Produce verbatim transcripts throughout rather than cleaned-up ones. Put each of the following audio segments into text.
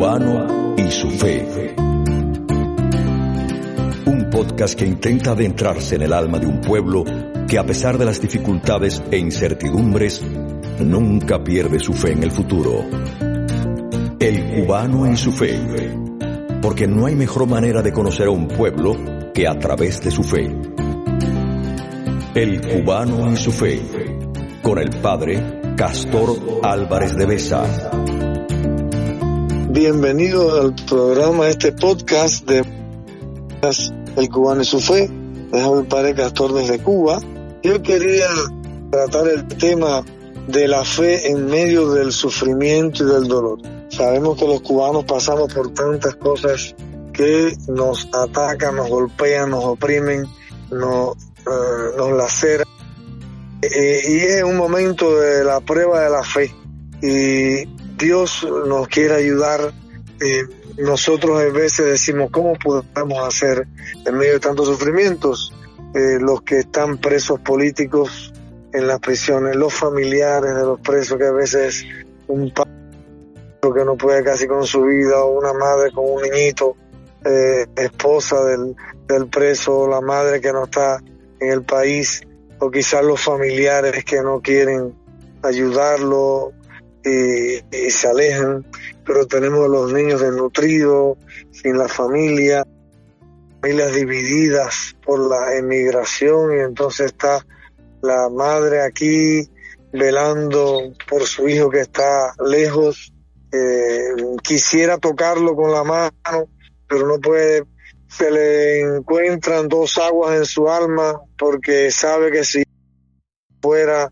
cubano y su fe. Un podcast que intenta adentrarse en el alma de un pueblo que, a pesar de las dificultades e incertidumbres, nunca pierde su fe en el futuro. El cubano y su fe. Porque no hay mejor manera de conocer a un pueblo que a través de su fe. El cubano y su fe. Con el padre Castor Álvarez de Besa. Bienvenido al programa, este podcast de El cubano y su fe. Es el padre Castor desde Cuba. Yo quería tratar el tema de la fe en medio del sufrimiento y del dolor. Sabemos que los cubanos pasamos por tantas cosas que nos atacan, nos golpean, nos oprimen, nos, uh, nos laceran. Eh, y es un momento de la prueba de la fe. Y Dios nos quiere ayudar. Eh, nosotros a veces decimos, ¿cómo podemos hacer en medio de tantos sufrimientos? Eh, los que están presos políticos en las prisiones, los familiares de los presos, que a veces un padre que no puede casi con su vida, o una madre con un niñito, eh, esposa del, del preso, la madre que no está en el país, o quizás los familiares que no quieren ayudarlo y, y se alejan. Pero tenemos a los niños desnutridos, sin la familia, familias divididas por la emigración, y entonces está la madre aquí velando por su hijo que está lejos. Eh, quisiera tocarlo con la mano, pero no puede. Se le encuentran dos aguas en su alma, porque sabe que si fuera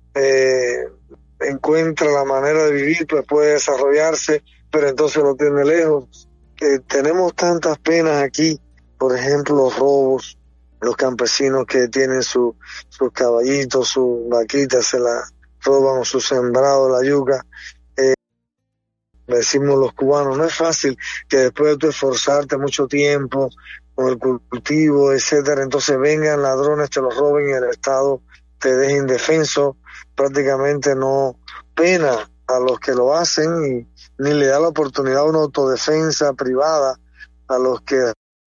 eh, encuentra la manera de vivir, pues puede desarrollarse, pero entonces lo tiene lejos. Eh, tenemos tantas penas aquí, por ejemplo, los robos, los campesinos que tienen su, sus caballitos, sus vaquitas, se la roban, su sembrado, la yuca. Eh, decimos los cubanos, no es fácil que después de tú esforzarte mucho tiempo con el cultivo, etcétera, entonces vengan ladrones, te los roben y el Estado te deje indefenso. Prácticamente no pena a los que lo hacen y ni le da la oportunidad a una autodefensa privada a los que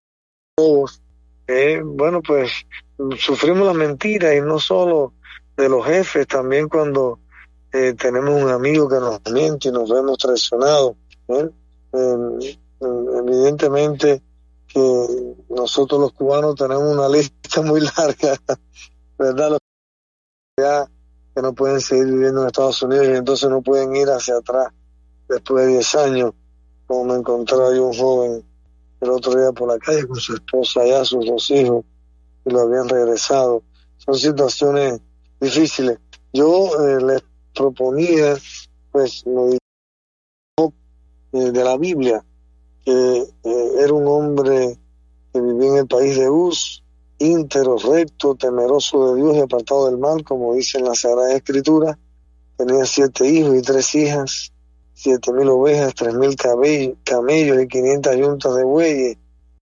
robos. Eh, bueno, pues sufrimos la mentira, y no solo de los jefes, también cuando eh, tenemos un amigo que nos miente y nos vemos traicionados. ¿eh? Eh, evidentemente que nosotros los cubanos tenemos una lista muy larga, ¿verdad? Los ya que no pueden seguir viviendo en Estados Unidos y entonces no pueden ir hacia atrás después de diez años, como me encontré ahí un joven el otro día por la calle con su esposa allá, sus dos hijos, y lo habían regresado. Son situaciones difíciles. Yo eh, les proponía, pues, lo de, eh, de la Biblia, que eh, era un hombre que vivía en el país de Uz, íntegro, recto, temeroso de Dios y apartado del mal, como dice en la Sagrada Escritura. Tenía siete hijos y tres hijas, siete mil ovejas, tres mil camellos y quinientas yuntas de bueyes,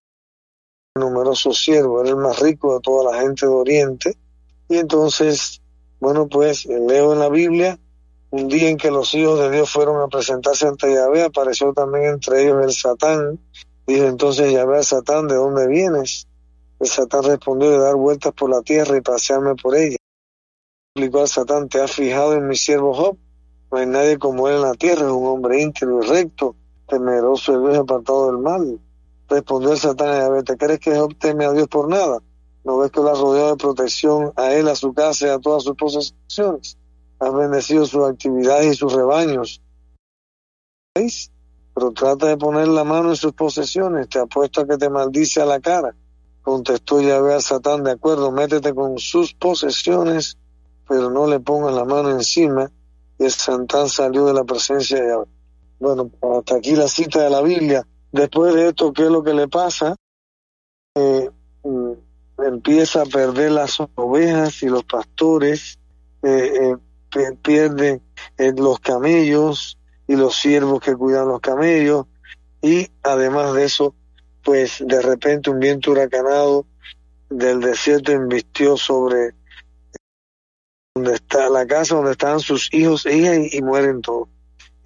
numerosos siervos. Era el más rico de toda la gente de Oriente. Y entonces, bueno, pues leo en la Biblia, un día en que los hijos de Dios fueron a presentarse ante Yahvé, apareció también entre ellos el Satán. Dijo entonces Yahvé a Satán, ¿de dónde vienes? El Satán respondió, de dar vueltas por la tierra y pasearme por ella. Explicó al Satán, ¿te has fijado en mi siervo Job? No hay nadie como él en la tierra, es un hombre íntegro y recto, temeroso de Dios y apartado del mal. Respondió el Satán a Yahvé, ¿te crees que Job teme a Dios por nada? ¿No ves que lo has rodeado de protección a él, a su casa y a todas sus posesiones? Has bendecido sus actividades y sus rebaños. ¿Veis? Pero trata de poner la mano en sus posesiones, te apuesto a que te maldice a la cara. Contestó Yahvé a Satán, de acuerdo, métete con sus posesiones, pero no le pongas la mano encima. Y el Satán salió de la presencia de Yahvé. Bueno, hasta aquí la cita de la Biblia. Después de esto, ¿qué es lo que le pasa? Eh, empieza a perder las ovejas y los pastores, eh, eh, pierde eh, los camellos y los siervos que cuidan los camellos, y además de eso, pues de repente un viento huracanado del desierto embistió sobre donde está la casa donde estaban sus hijos e hijas y, y mueren todos.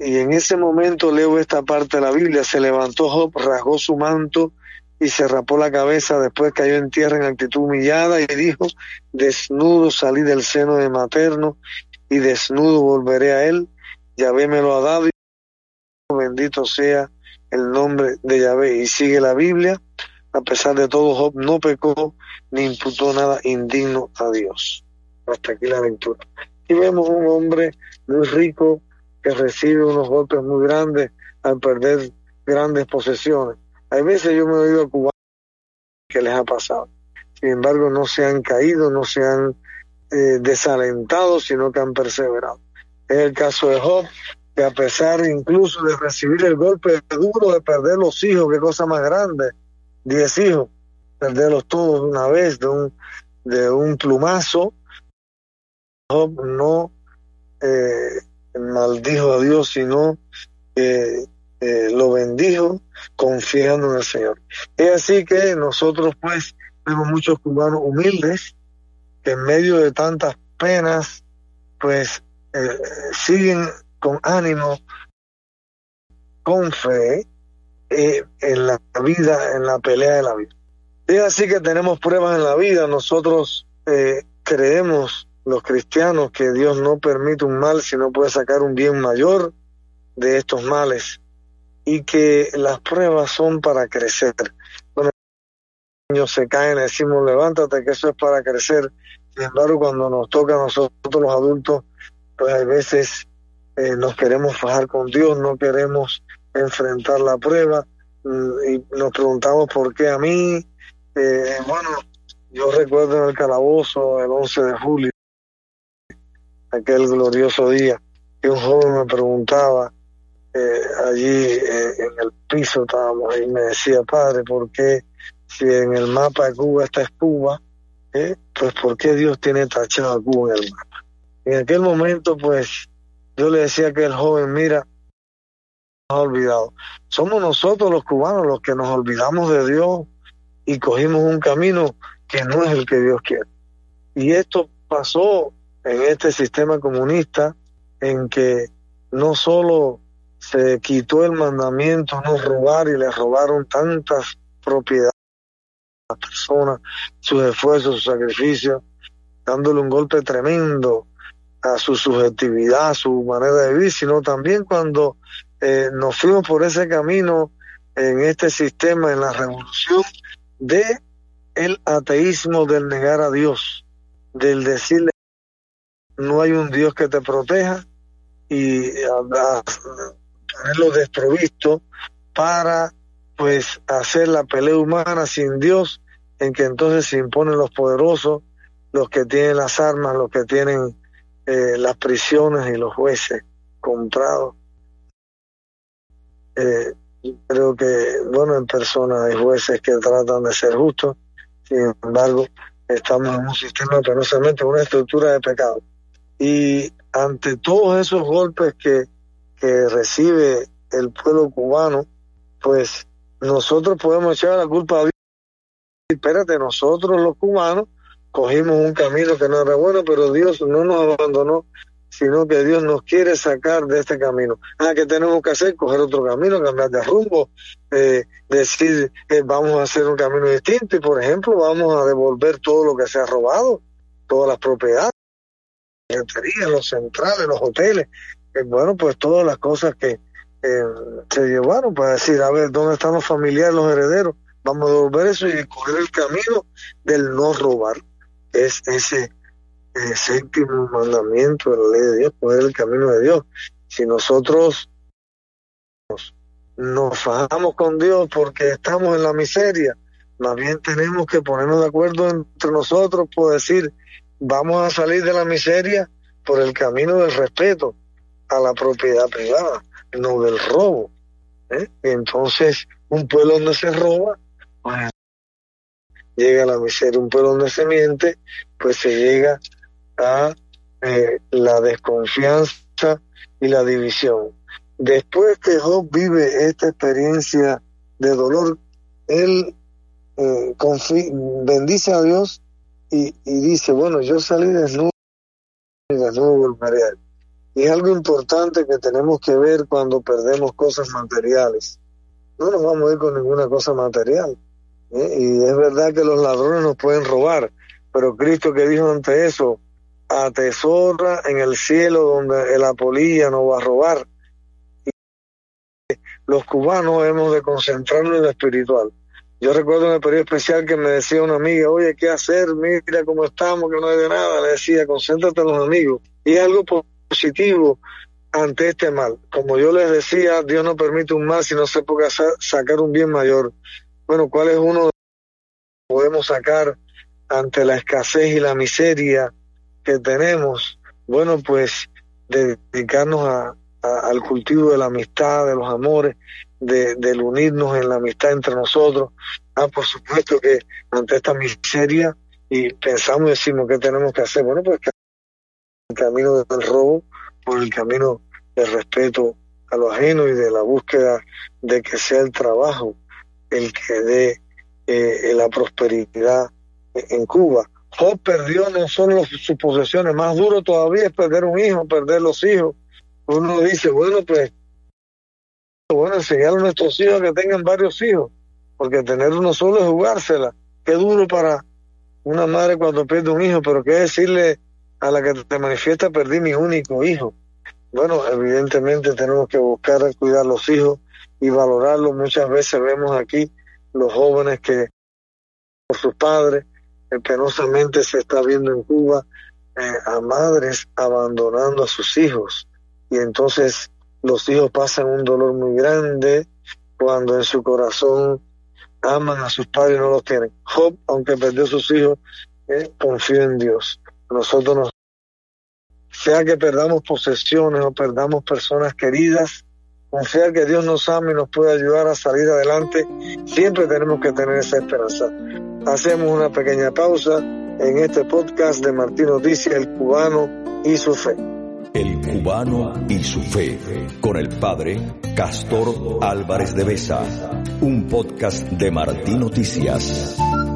y en ese momento leo esta parte de la Biblia: se levantó Job, rasgó su manto y se rapó la cabeza, después cayó en tierra en actitud humillada y dijo: desnudo salí del seno de materno y desnudo volveré a él. Yahvé me lo ha dado y bendito sea el nombre de Yahvé. Y sigue la Biblia: a pesar de todo, Job no pecó ni imputó nada indigno a Dios. Hasta aquí la lectura. Y vemos un hombre muy rico que recibe unos golpes muy grandes al perder grandes posesiones. Hay veces yo me he oído a cubanos que les ha pasado. Sin embargo, no se han caído, no se han eh, desalentado, sino que han perseverado. Es el caso de Job, que a pesar incluso de recibir el golpe duro de perder los hijos, qué cosa más grande, diez hijos, perderlos todos de una vez, de un, de un plumazo, Job no eh, maldijo a Dios, sino que eh, lo bendijo confiando en el Señor. Es así que nosotros pues vemos muchos cubanos humildes que en medio de tantas penas pues eh, siguen con ánimo, con fe eh, en la vida, en la pelea de la vida. Es así que tenemos pruebas en la vida. Nosotros eh, creemos, los cristianos, que Dios no permite un mal, sino puede sacar un bien mayor de estos males, y que las pruebas son para crecer. Cuando los niños se caen, decimos levántate, que eso es para crecer. Sin embargo, cuando nos toca a nosotros los adultos, pues a veces eh, nos queremos fajar con Dios, no queremos enfrentar la prueba y nos preguntamos por qué a mí. Eh, bueno, yo recuerdo en el calabozo el once de julio, aquel glorioso día, que un joven me preguntaba, eh, allí eh, en el piso estábamos, y me decía: padre, ¿por qué si en el mapa de Cuba esta es Cuba, eh, pues por qué Dios tiene tachado a Cuba en el mapa? En aquel momento pues yo le decía a aquel joven: mira, nos ha olvidado, somos nosotros los cubanos los que nos olvidamos de Dios y cogimos un camino que no es el que Dios quiere. Y esto pasó en este sistema comunista, en que no solo se quitó el mandamiento no robar y le robaron tantas propiedades a las personas, sus esfuerzos, sus sacrificios, dándole un golpe tremendo a su subjetividad, a su manera de vivir, sino también cuando eh, nos fuimos por ese camino en este sistema, en la revolución de el ateísmo, del negar a Dios, del decirle no hay un Dios que te proteja, y a, a tenerlo desprovisto para pues hacer la pelea humana sin Dios, en que entonces se imponen los poderosos, los que tienen las armas, los que tienen eh, las prisiones y los jueces comprados. Eh, creo que, bueno, en persona hay jueces que tratan de ser justos, sin embargo, estamos en un sistema penosamente, una estructura de pecado. Y ante todos esos golpes que, que recibe el pueblo cubano, pues nosotros podemos echar la culpa a Dios. Espérate, nosotros los cubanos cogimos un camino que no era bueno, pero Dios no nos abandonó, sino que Dios nos quiere sacar de este camino. Ah, ¿qué tenemos que hacer? Coger otro camino, cambiar de rumbo, eh, decir, eh, vamos a hacer un camino distinto, y por ejemplo, vamos a devolver todo lo que se ha robado, todas las propiedades, los centrales, los hoteles, eh, bueno, pues todas las cosas que eh, se llevaron, para decir, a ver, ¿dónde están los familiares, los herederos? Vamos a devolver eso y coger el camino del no robar. Es ese el séptimo mandamiento de la ley de Dios, coger el camino de Dios. Si nosotros nos, nos fajamos con Dios porque estamos en la miseria, más bien tenemos que ponernos de acuerdo entre nosotros por decir, vamos a salir de la miseria por el camino del respeto a la propiedad privada, no del robo. ¿eh? Entonces, un pueblo donde se roba, pues, llega a la miseria. Un pueblo donde se miente, pues se llega a eh, la desconfianza y la división. Después que Job vive esta experiencia de dolor, él eh, confi- bendice a Dios y, y dice, bueno, yo salí desnudo y desnudo volveré a él. Y es algo importante que tenemos que ver cuando perdemos cosas materiales. No nos vamos a ir con ninguna cosa material. ¿eh? Y es verdad que los ladrones nos pueden robar, pero Cristo, que dijo ante eso, atesora en el cielo donde la polilla no va a robar. Y los cubanos hemos de concentrarnos en lo espiritual. Yo recuerdo en el periodo especial que me decía una amiga, oye, ¿qué hacer? Mira cómo estamos, que no hay de nada. Le decía, concéntrate en los amigos. Y es algo positivo ante este mal. Como yo les decía, Dios no permite un mal si no se puede sacar un bien mayor. Bueno, ¿cuál es uno que podemos sacar ante la escasez y la miseria que tenemos? Bueno, pues dedicarnos a, a, al cultivo de la amistad, de los amores, de, del unirnos en la amistad entre nosotros. Ah, por supuesto que ante esta miseria y pensamos y decimos, ¿qué tenemos que hacer? Bueno, pues el camino del robo, por el camino del respeto a lo ajeno y de la búsqueda de que sea el trabajo el que dé eh, la prosperidad en Cuba. Job perdió no solo sus posesiones, más duro todavía es perder un hijo, perder los hijos. Uno dice, bueno, pues, bueno, enseñar a nuestros hijos que tengan varios hijos, porque tener uno solo es jugársela. Qué duro para una madre cuando pierde un hijo, pero qué decirle a la que te manifiesta, perdí mi único hijo. Bueno, evidentemente tenemos que buscar cuidar los hijos y valorarlos. Muchas veces vemos aquí los jóvenes que por sus padres, eh, penosamente se está viendo en Cuba eh, a madres abandonando a sus hijos, y entonces los hijos pasan un dolor muy grande cuando en su corazón aman a sus padres y no los tienen. Job, aunque perdió a sus hijos, eh, confió en Dios. Nosotros nos sea que perdamos posesiones o perdamos personas queridas, confiar que Dios nos ama y nos puede ayudar a salir adelante. Siempre tenemos que tener esa esperanza. Hacemos una pequeña pausa en este podcast de Martín Noticias, El Cubano y su Fe. El Cubano y su Fe, con el padre Castor Álvarez de Besa, un podcast de Martín Noticias.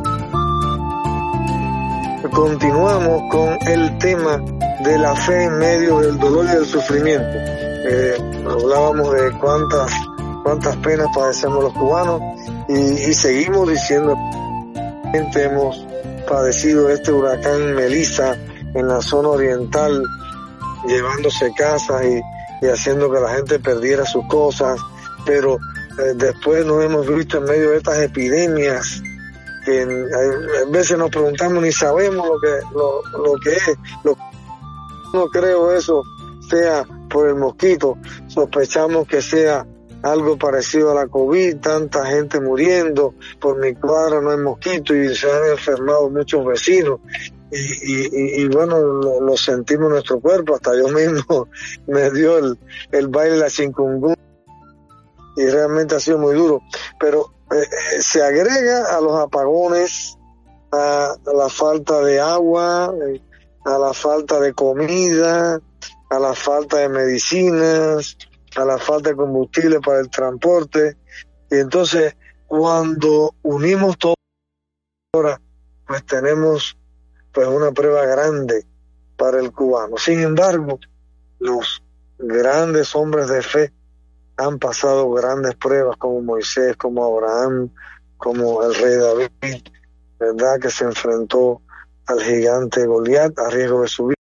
Continuamos con el tema de la fe en medio del dolor y del sufrimiento. Eh, hablábamos de cuántas cuántas penas padecemos los cubanos y, y seguimos diciendo que hemos padecido este huracán Melissa en la zona oriental, llevándose casas y, y haciendo que la gente perdiera sus cosas, pero eh, después nos hemos visto en medio de estas epidemias que a veces nos preguntamos ni sabemos lo que lo, lo que es. Lo, no creo eso sea por el mosquito, sospechamos que sea algo parecido a la COVID, tanta gente muriendo, por mi cuadra no hay mosquito y se han enfermado muchos vecinos y, y, y, y bueno, lo, lo sentimos en nuestro cuerpo, hasta yo mismo me dio el, el baile de la chikungunya y realmente ha sido muy duro, pero eh, se agrega a los apagones, a, a la falta de agua, eh, a la falta de comida, a la falta de medicinas, a la falta de combustible para el transporte. Y entonces cuando unimos todo ahora, pues tenemos pues una prueba grande para el cubano. Sin embargo, los grandes hombres de fe han pasado grandes pruebas, como Moisés, como Abraham, como el rey David, ¿verdad? Que se enfrentó al gigante Goliat a riesgo de su vida,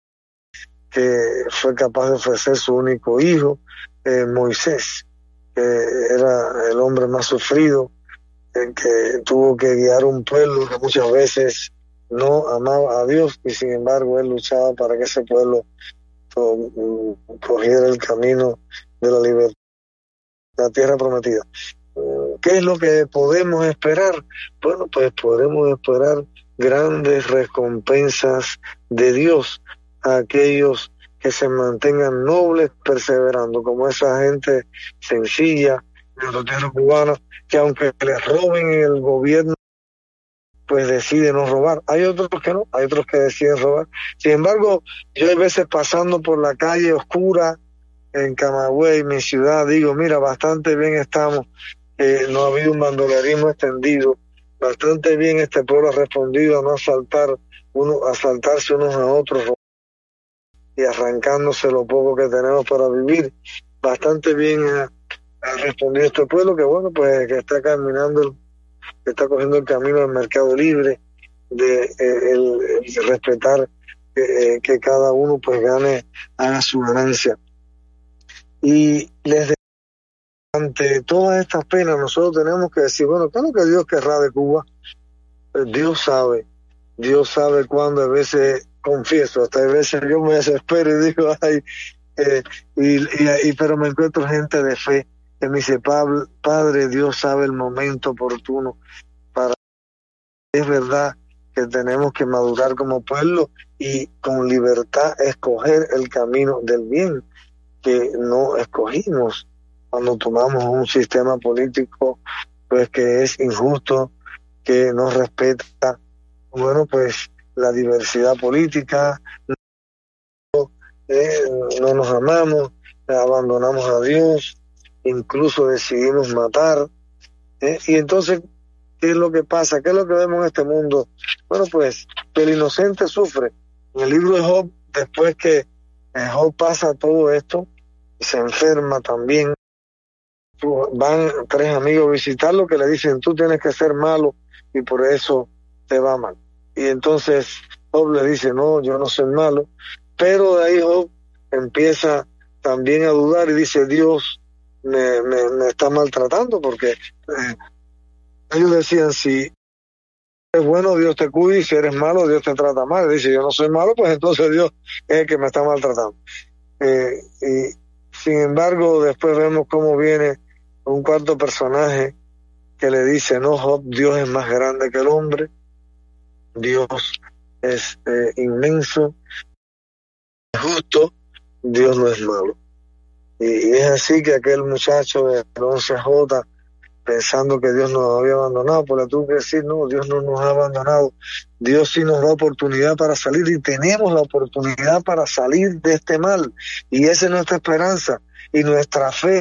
que fue capaz de ofrecer su único hijo. eh, Moisés, que era el hombre más sufrido, eh, que tuvo que guiar un pueblo que muchas veces no amaba a Dios, y sin embargo él luchaba para que ese pueblo to, cogiera el camino de la libertad, la tierra prometida. ¿Qué es lo que podemos esperar? Bueno, pues podremos esperar grandes recompensas de Dios a aquellos que se mantengan nobles, perseverando, como esa gente sencilla de la tierra cubana, que aunque les roben en el gobierno, pues decide no robar. Hay otros que no, hay otros que deciden robar. Sin embargo, yo hay veces pasando por la calle oscura en Camagüey, mi ciudad, digo, mira, bastante bien estamos, eh, no ha habido un bandolerismo extendido, bastante bien este pueblo ha respondido a no asaltar, uno, asaltarse unos a otros. y arrancándose lo poco que tenemos para vivir. Bastante bien ha, ha respondido este pueblo, que bueno, pues que está caminando, que está cogiendo el camino del mercado libre, de eh, el, el respetar eh, que cada uno pues gane, haga su ganancia. Y les de, ante todas estas penas nosotros tenemos que decir, bueno, ¿qué es lo que Dios querrá de Cuba? Pues Dios sabe, Dios sabe cuándo. A veces confieso, hasta a veces yo me desespero y digo, ay, eh, y, y, y pero me encuentro gente de fe que me dice, Padre, Dios sabe el momento oportuno para... Es verdad que tenemos que madurar como pueblo y con libertad escoger el camino del bien, que no escogimos cuando tomamos un sistema político pues que es injusto, que no respeta, bueno, pues la diversidad política, no, eh, no nos amamos, abandonamos a Dios, incluso decidimos matar, eh, y entonces, ¿qué es lo que pasa? ¿Qué es lo que vemos en este mundo? Bueno, pues que el inocente sufre. En el libro de Job, después que Job pasa todo esto, se enferma también, van tres amigos a visitarlo que le dicen, tú tienes que ser malo y por eso te va mal. Y entonces Job le dice, no, yo no soy malo, pero de ahí Job empieza también a dudar y dice, Dios me, me, me está maltratando, porque eh, ellos decían, si eres bueno, Dios te cuida, y si eres malo, Dios te trata mal. Y dice, yo no soy malo, pues entonces Dios es el que me está maltratando. Eh, y sin embargo, después vemos cómo viene un cuarto personaje que le dice, no, Job, Dios es más grande que el hombre, Dios es eh, inmenso, es justo, Dios no es malo. Y, y es así que aquel muchacho de once J, pensando que Dios nos había abandonado, pues le tuvo que decir, no, Dios no nos ha abandonado, Dios sí nos da oportunidad para salir, y tenemos la oportunidad para salir de este mal, y esa es nuestra esperanza, y nuestra fe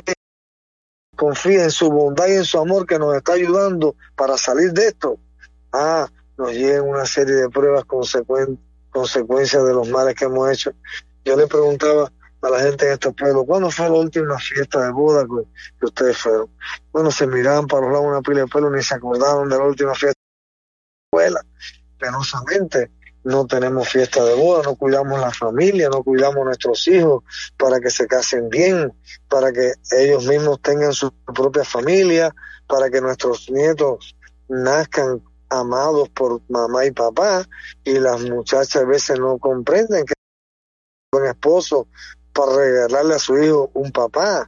confía en su bondad y en su amor que nos está ayudando para salir de esto. Ah, nos llegan una serie de pruebas consecuen- consecuencias de los males que hemos hecho. Yo le preguntaba a la gente en estos pueblos, ¿cuándo fue la última fiesta de boda que, que ustedes fueron? Bueno, se miraban para los lados una pila de pelo, ni se acordaban de la última fiesta de la escuela. Penosamente, no tenemos fiesta de boda, no cuidamos la familia, no cuidamos a nuestros hijos para que se casen bien, para que ellos mismos tengan su propia familia, para que nuestros nietos nazcan amados por mamá y papá, y las muchachas a veces no comprenden que es un esposo para regalarle a su hijo un papá.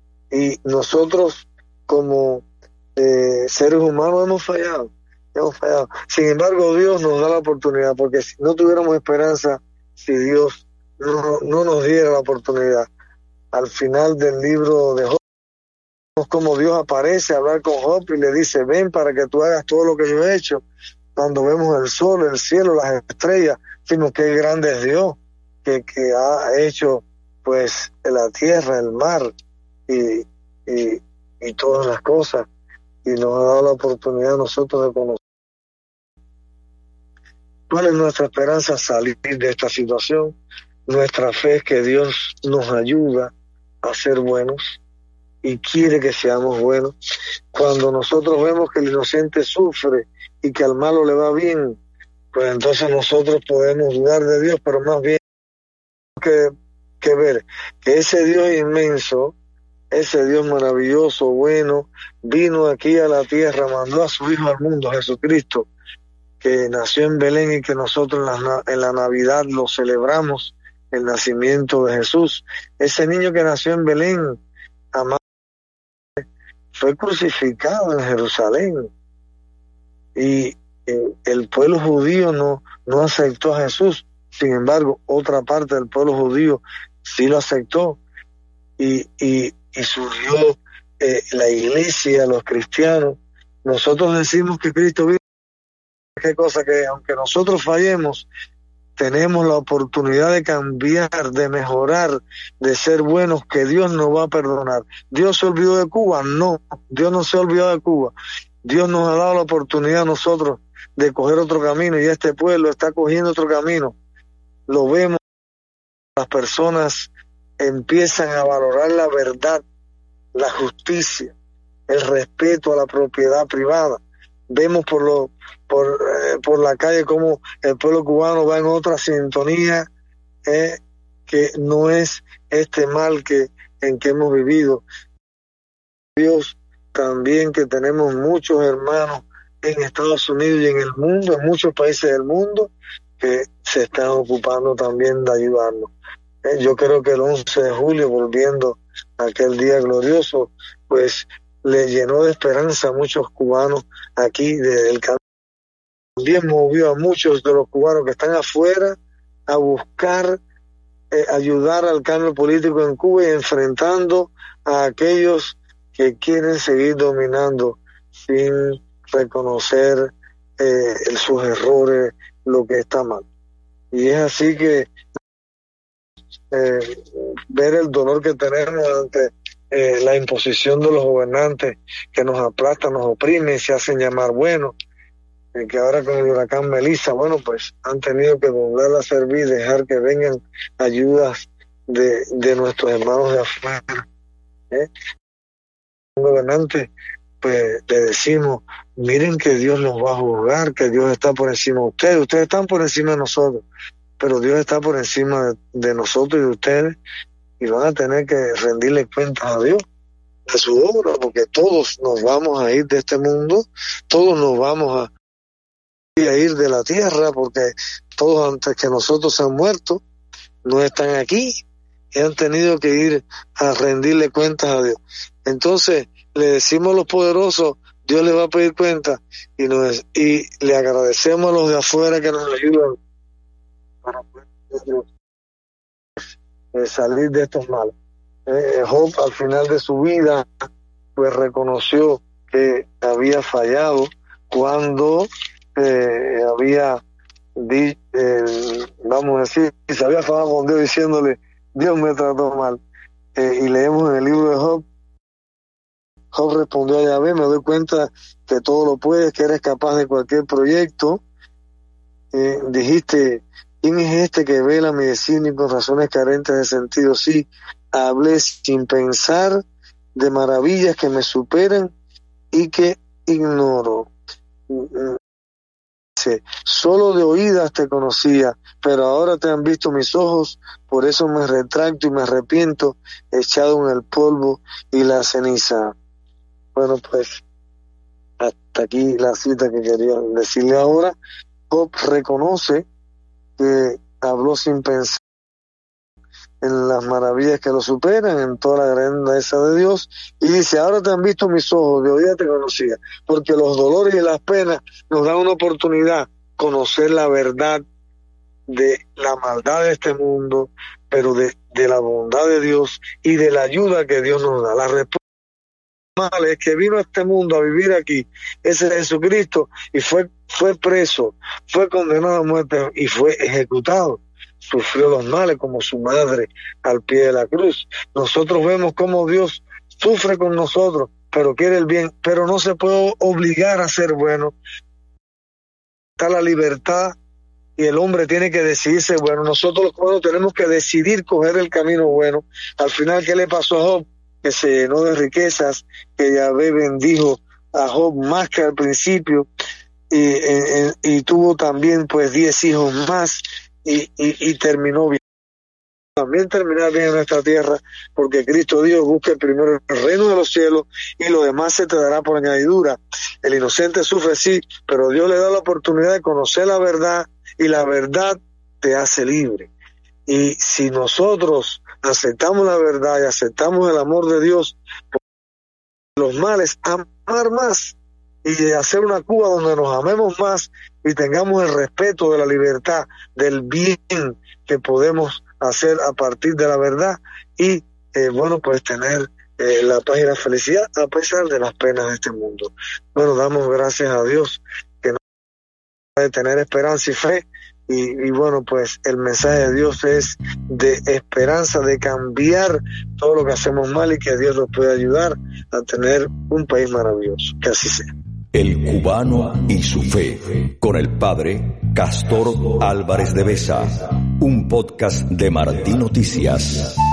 Y nosotros como eh, seres humanos hemos fallado. Hemos fallado. Sin embargo, Dios nos da la oportunidad, porque si no tuviéramos esperanza, si Dios no, no nos diera la oportunidad. Al final del libro de Job, como Dios aparece a hablar con Job y le dice, ven para que tú hagas todo lo que yo he hecho. Cuando vemos el sol, el cielo, las estrellas, decimos qué grande es Dios, que, que ha hecho pues la tierra, el mar y, y, y todas las cosas, y nos ha dado la oportunidad a nosotros de conocer. ¿Cuál es nuestra esperanza? Salir de esta situación. Nuestra fe es que Dios nos ayuda a ser buenos y quiere que seamos buenos. Cuando nosotros vemos que el inocente sufre y que al malo le va bien, pues entonces nosotros podemos dudar de Dios, pero más bien que, que ver que ese Dios inmenso, ese Dios maravilloso, bueno, vino aquí a la tierra, mandó a su Hijo al mundo, Jesucristo, que nació en Belén y que nosotros en la, en la Navidad lo celebramos, el nacimiento de Jesús. Ese niño que nació en Belén, amado, fue crucificado en Jerusalén, y eh, el pueblo judío no, no aceptó a Jesús. Sin embargo, otra parte del pueblo judío sí lo aceptó, y, y, y surgió eh, la iglesia, los cristianos. Nosotros decimos que Cristo vive. Qué cosa, que aunque nosotros fallemos, tenemos la oportunidad de cambiar, de mejorar, de ser buenos, que Dios nos va a perdonar. ¿Dios se olvidó de Cuba? No, Dios no se ha olvidado de Cuba. Dios nos ha dado la oportunidad a nosotros de coger otro camino, y este pueblo está cogiendo otro camino. Lo vemos las personas empiezan a valorar la verdad, la justicia, el respeto a la propiedad privada. Vemos por lo por eh, por la calle cómo el pueblo cubano va en otra sintonía, eh, que no es este mal que en que hemos vivido. Dios también que tenemos muchos hermanos en Estados Unidos y en el mundo, en muchos países del mundo, que se están ocupando también de ayudarnos. Eh, yo creo que el once de julio, volviendo a aquel día glorioso, pues le llenó de esperanza a muchos cubanos aquí del campo. También movió a muchos de los cubanos que están afuera a buscar eh, ayudar al cambio político en Cuba y enfrentando a aquellos que quieren seguir dominando sin reconocer eh, sus errores, lo que está mal. Y es así que eh, ver el dolor que tenemos ante eh, la imposición de los gobernantes que nos aplastan, nos oprimen y se hacen llamar buenos, eh, que ahora con el huracán Melissa, bueno, pues han tenido que volver a servir, dejar que vengan ayudas de, de nuestros hermanos de afuera. ¿eh? Un gobernante, pues le decimos, miren que Dios nos va a juzgar, que Dios está por encima de ustedes, ustedes están por encima de nosotros, pero Dios está por encima de, de nosotros y de ustedes, y van a tener que rendirle cuentas a Dios de su obra, porque todos nos vamos a ir de este mundo, todos nos vamos a, a ir de la tierra, porque todos antes que nosotros han muerto, no están aquí, y han tenido que ir a rendirle cuentas a Dios. Entonces, le decimos a los poderosos, Dios les va a pedir cuentas, y, nos, y le agradecemos a los de afuera que nos ayudan para poder eh, salir de estos males. Eh, Job, al final de su vida, pues reconoció que había fallado cuando eh, había, di, eh, vamos a decir, se había fallado con Dios diciéndole, Dios me trató mal. Eh, y leemos en el libro de Job, Job respondió a Yahvé, me doy cuenta que todo lo puedes, que eres capaz de cualquier proyecto. Eh, dijiste, ¿quién es este que vela mi destino y con razones carentes de sentido? Sí, hablé sin pensar de maravillas que me superan y que ignoro. Dice, solo de oídas te conocía, pero ahora te han visto mis ojos, por eso me retracto y me arrepiento, echado en el polvo y la ceniza. Bueno, pues hasta aquí la cita que quería decirle ahora. Job reconoce que habló sin pensar en las maravillas que lo superan, en toda la grandeza de Dios, y dice, ahora te han visto mis ojos, de oídas te conocía, porque los dolores y las penas nos dan una oportunidad, conocer la verdad de la maldad de este mundo, pero de, de la bondad de Dios y de la ayuda que Dios nos da. La respuesta es que vino a este mundo a vivir aquí, ese es Jesucristo, y fue, fue preso, fue condenado a muerte y fue ejecutado. Sufrió los males como su madre al pie de la cruz. Nosotros vemos cómo Dios sufre con nosotros, pero quiere el bien, pero no se puede obligar a ser bueno. Está la libertad y el hombre tiene que decidirse bueno. Nosotros los cubanos tenemos que decidir coger el camino bueno. Al final, ¿qué le pasó a Job? Que se llenó de riquezas, que Yahvé bendijo a Job más que al principio, y, y, y tuvo también pues diez hijos más, y, y, y terminó bien. También terminar bien en nuestra tierra, porque Cristo Dios busca primero el reino de los cielos y lo demás se te dará por añadidura. El inocente sufre sí, pero Dios le da la oportunidad de conocer la verdad, y la verdad te hace libre. Y si nosotros aceptamos la verdad y aceptamos el amor de Dios, los males, amar más y hacer una Cuba donde nos amemos más y tengamos el respeto de la libertad, del bien que podemos hacer a partir de la verdad, y eh, bueno, pues tener eh, la paz y la felicidad a pesar de las penas de este mundo. Bueno, damos gracias a Dios que nos puede tener esperanza y fe. Y, y bueno, pues el mensaje de Dios es de esperanza, de cambiar todo lo que hacemos mal, y que Dios nos puede ayudar a tener un país maravilloso. Que así sea. El cubano y su fe, con el padre Castor Álvarez de Besa, un podcast de Martí Noticias.